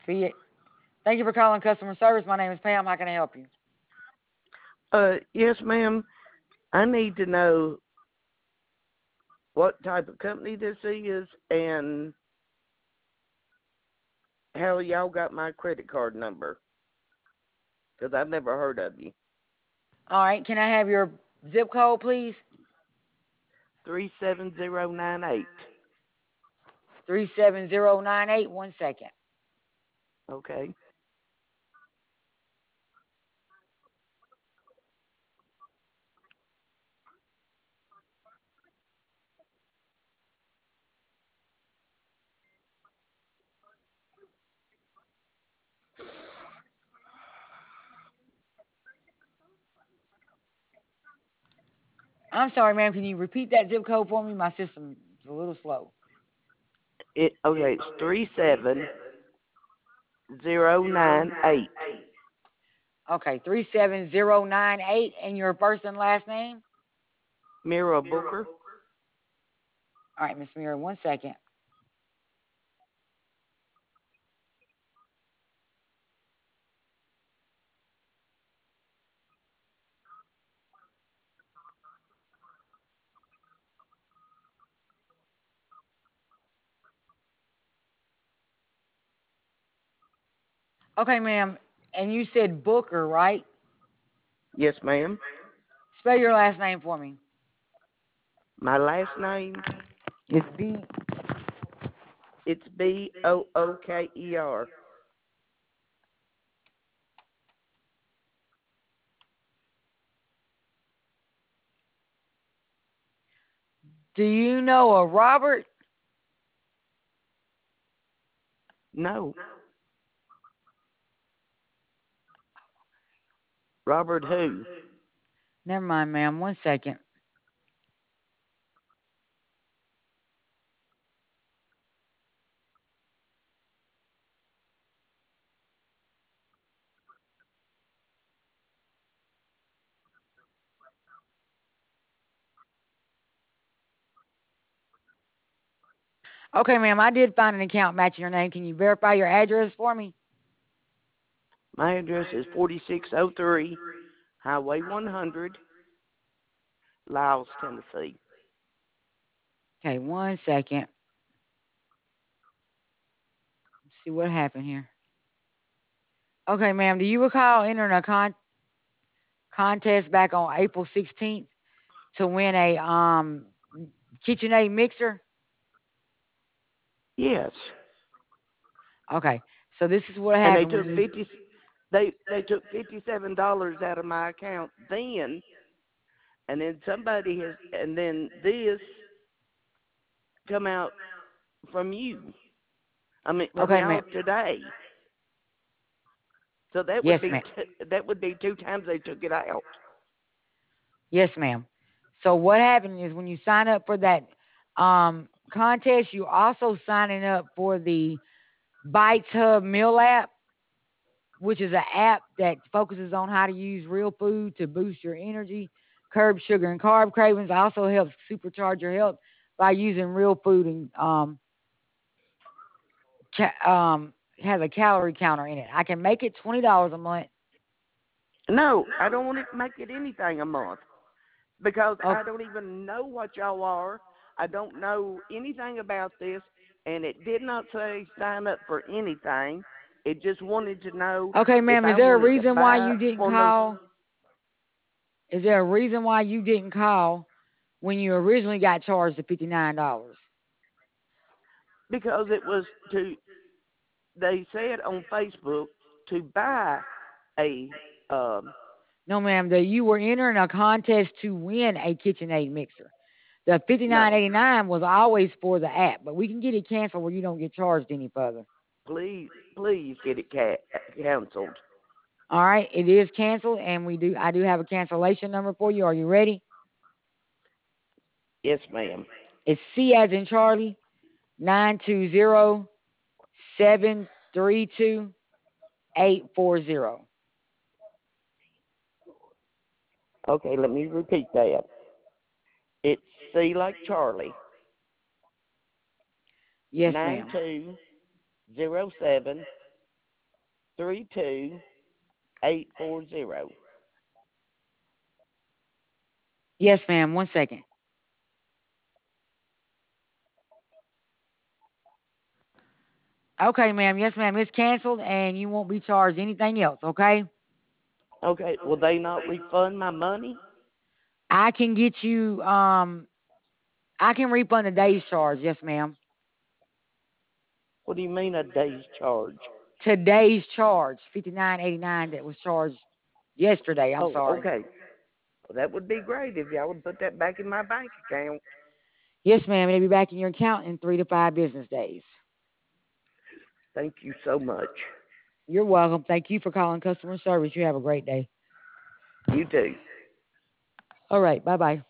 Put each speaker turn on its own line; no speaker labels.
See it. Thank you for calling customer service. My name is Pam. How can I help you?
Yes, ma'am. I need to know what type of company this is and how y'all got my credit card number, because I've never heard of you.
All right. Can I have your zip code, please?
37098.
37098. 1 second.
Okay.
I'm sorry, ma'am. Can you repeat that zip code for me? My system is a little slow.
It's 37098.
Okay. 37098. And your first and last name?
Mira Booker.
All right, Miss Mira. 1 second. Okay, ma'am. And you said Booker, right?
Yes, ma'am.
Spell your last name for me.
My last name,
It's B.
it's Booker.
Do you know a Robert?
No. Robert who?
Never mind, ma'am. 1 second. Okay, ma'am. I did find an account matching your name. Can you verify your address for me?
My address is 4603 Highway 100, Lyles, Tennessee.
Okay, 1 second. Let's see what happened here. Okay, ma'am. Do you recall entering a contest back on April 16th to win a KitchenAid mixer?
Yes.
Okay. So this is what
And they
happened when
took
you.
50 they took $57 out of my account then, and then somebody has, and then this come out from you. I mean, from
Okay, ma'am.
y'all today. So
Yes, ma'am.
that would be two times they took it out.
Yes, ma'am. So what happened is when you sign up for that contest, you also signing up for the Bites Hub Meal app, which is an app that focuses on how to use real food to boost your energy, curb sugar and carb cravings. Also helps supercharge your health by using real food and has a calorie counter in it. I can make it $20 a month.
No, I don't want to make it anything a month because
Oh,
I don't even know what y'all are. I don't know anything about this, and it did not say sign up for anything. It just wanted to know
okay,
if
ma'am. Is
I
there a
wanted to
reason why
buy
you didn't
one of those.
call? Is there a reason why you didn't call when you originally got charged the $59?
Because it was to, they said on Facebook to buy a, um,
No, ma'am. That you were entering a contest to win a KitchenAid mixer. The
no,
59.89 was always for the app, but we can get it canceled where you don't get charged any further.
please get it canceled.
All right, it is canceled, and I do have a cancellation number for you. Are you ready?
Yes, ma'am.
It's C as in Charlie 920-732-840.
Okay, let me repeat that. It's C like Charlie,
Yes, ma'am.
9207 32-840.
Yes, ma'am. 1 second. Okay, ma'am. Yes, ma'am. It's canceled and you won't be charged anything else, okay?
Okay, will they not refund my money?
I can get you I can refund the day's charge, yes, ma'am.
What do you mean a day's charge?
Today's charge, 59.89 that was charged yesterday. I'm
Oh,
sorry.
okay. Well, that would be great if y'all would put that back in my bank account.
Yes, ma'am. It'll be back in your account in 3 to 5 business days.
Thank you so much.
You're welcome. Thank you for calling customer service. You have a great day.
You too.
All right. Bye bye.